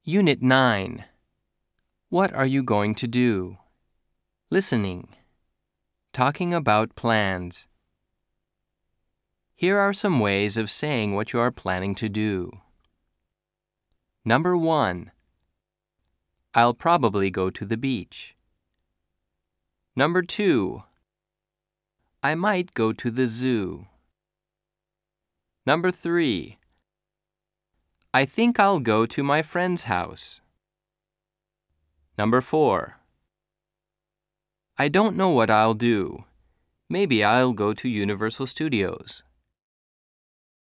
Unit 9. What are you going to do? Listening. Talking about plans. Here are some ways of saying what you are planning to do. Number 1. I'll probably go to the beach. Number 2. I might go to the zoo. Number 3. I think I'll go to my friend's house. Number 4. I don't know what I'll do. Maybe I'll go to Universal Studios.